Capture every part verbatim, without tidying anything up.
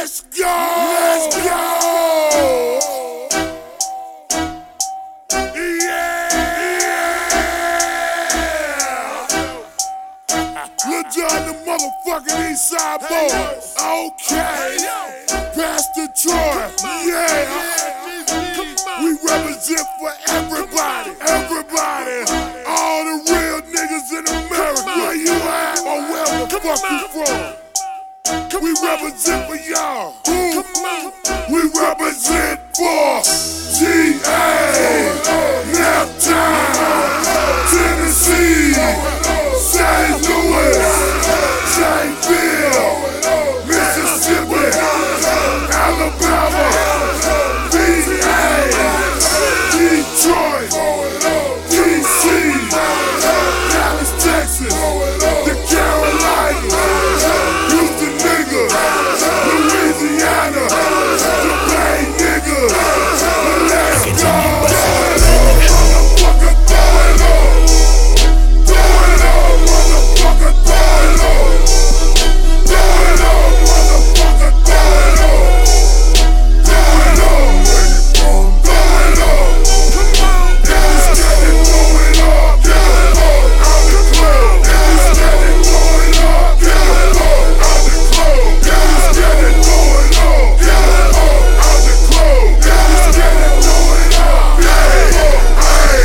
Let's go! Let's go! Lil Jon, the motherfucking Eastside boys. Okay. Pastor Troy. Yeah. We represent for everybody. Everybody. All the real niggas in America. Where you at or where the fuck you from? We represent for y'all. We represent for G A, Naptown, Tennessee, Saint Louis, Shaneville, Mississippi, Alabama, V A, Detroit, D C, Dallas, Texas, the Carolinas, Houston niggas, Louisiana, the Bay niggas. Let's go! Motherfucker, throw it up. Throw it up, motherfucker, throw it up. Throw it up, motherfucker, throw it up. Throw it up, throw it up. Every steady throw it up, get it up, out the club. Every steady throw it up, get it up, out the club. Every steady throw it up, get it up, out the club. Every steady throw it up, get it up, hey,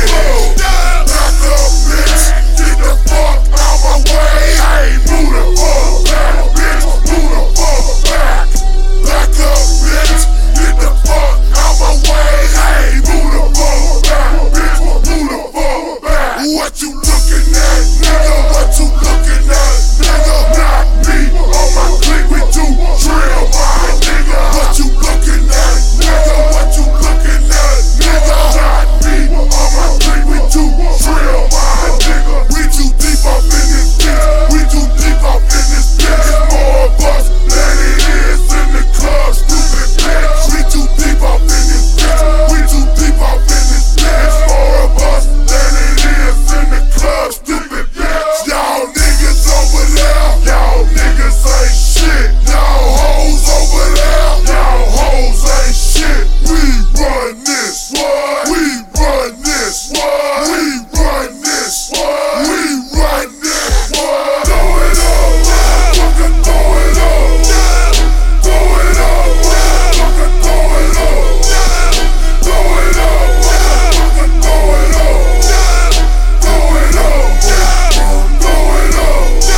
back up, bitch, get the fuck out my way. Hey, move the fuck back, bitch, move the fuck back. Back up, bitch, get the fuck out my way. Hey, move the fuck back, bitch, move the fuck back. What you looking at, nigga? What you looking at, nigga? Not me, on my clique we do drill, my nigga. What you looking at, nigga? What you looking at, nigga? Not me, on my clique we do drill, my nigga. We too deep up in this bitch, we too deep up in this bitch. It's more of us than it is in the club, stupid bitch. We too deep up in this bitch, we too deep up in this bitch. It's more of us than it is in the club, stupid bitch. Y'all niggas over there, y'all niggas ain't shit. Y'all hoes over there, y'all hoes ain't shit. We run this, what? We run this, what? We run this, what? We run this, what? Throw it up, motherfucker, throw it up. Throw it up, motherfucker, throw it up. Throw it up, motherfucker, throw it up. Throw it up, throw it up.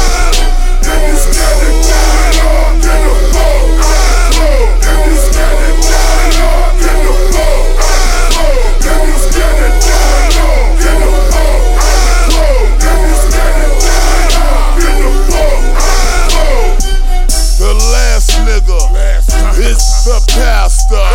If you steady, throw it up, get the fuck out the club. If you steady, throw it up, get the fuck out the club. If you steady, throw it up, get the fuck out the club. If you steady, throw it up, get the fuck out the club. The last nigga is the pastor,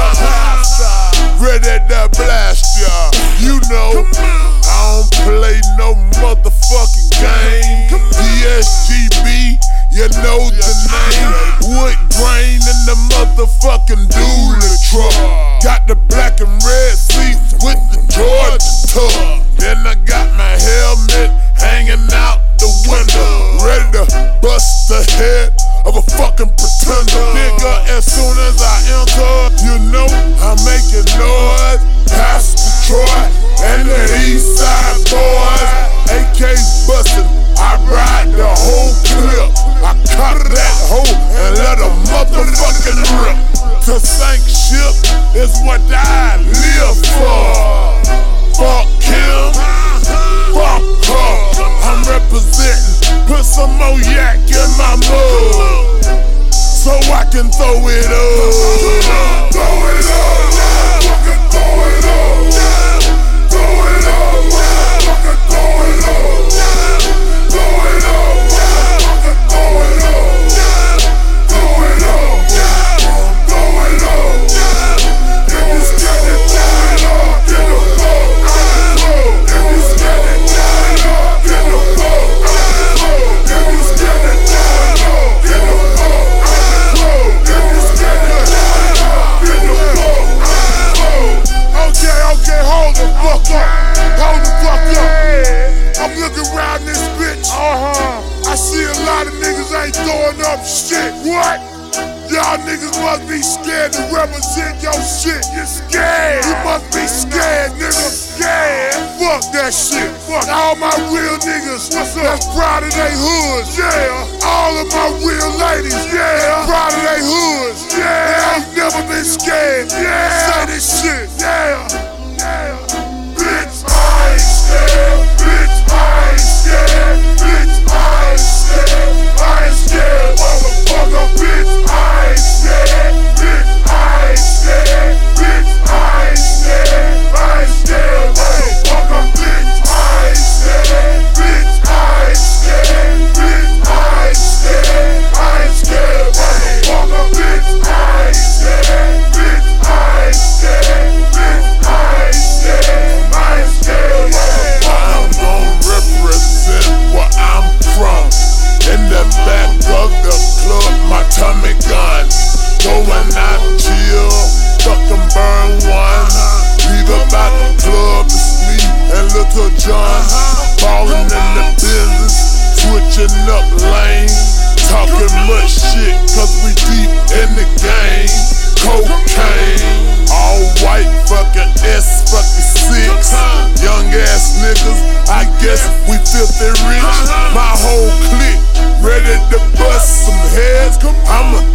ready to blast ya. You know, I don't play no motherfucking game. D S G B, you know the name. Wood grain in the motherfucking dually truck. Got the black and red seats with the Georgia tuck. Then I got my helmet hanging out the window, ready to bust the head of a fucking pretender. Nigga, as soon as I enter, you know I'm making noise. Pastor Troy and the Eastside boys, A Ks bustin', I ride the whole clip. I cock that hoe and let a motherfucking rip. To sink ship is what I live for. Fuck him, fuck her. I'm representing, put some more yak in my mug, so I can throw it up. Throw it up, motherfucker, throw it up. Throw it up, motherfucker, throw it up. Throw it up, motherfucker, throw it up. Throw it up, throw it up. If you steady, throw it up, get the fuck out the club. If you steady, throw it up, get the fuck out the club. If you steady, throw it up, get the fuck out the club. If you steady, throw it up, get the fuck out the club. must be scared to represent your shit. You scared? You must be scared, nigga. Scared? Fuck that shit. Fuck all my real niggas. What's up? That's proud of they hoods. Yeah. All of my real ladies. Yeah. Proud of they hoods. Yeah. They ain't never been scared. Yeah. Say this shit. Yeah. Yeah. Bitch, I ain't scared. Bitch, I ain't scared. Bitch, I ain't scared. I ain't scared, motherfucker. Bitch, I ain't scared. Bitch, I ain't scared. Bitch, I ain't scared. I ain't scared, motherfucker. Bitch, I ain't scared. Bitch, I ain't scared. Bitch, I ain't scared. I ain't scared, motherfucker. Bitch, I ain't scared. Bitch, I ain't scared. Bitch, I ain't scared. I ain't scared, motherfucker. I'm gon' represent where I'm from. In the back of the club, my Tommy gun. Going out chill, fucking burn one. Leave about the club, it's me and Little John. Ballin' in the business, switching up lanes. Talking much shit, cause we deep in the game. Cocaine, all white fucking S fucking six. Young ass niggas, I guess we filthy rich. My whole clique ready to bust some heads. I'm a